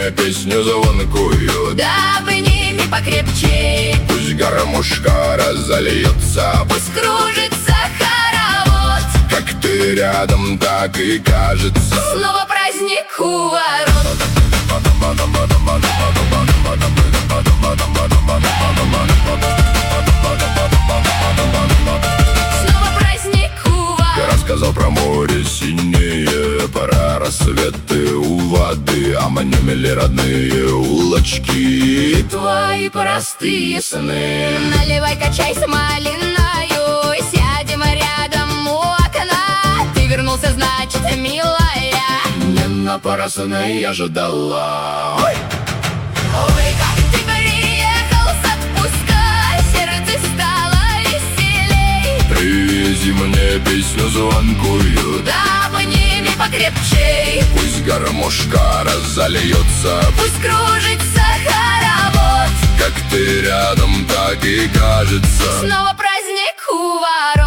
мне песню звонкую, да обними покрепче. пусть гармошка разольется, Пусть кружится хоровод. как ты рядом, так и кажется. Снова праздник у ворот. Снова праздник у Я ворот. рассказал про море синее, про рассветы у воды, а мне мили родные улочки. Твои простые сны. Наливай, качайся малиною, сядем рядом у окна. Ты вернулся, значит, милая. Не напрасно я ждала. Ой, как ты приехал с отпуска, сердце стало веселей. Привези мне песню звонкую, Да обними покрепче. пусть гармошка разольется, Пусть кружится хоровод. как ты рядом, так и кажется. Снова праздник у ворот.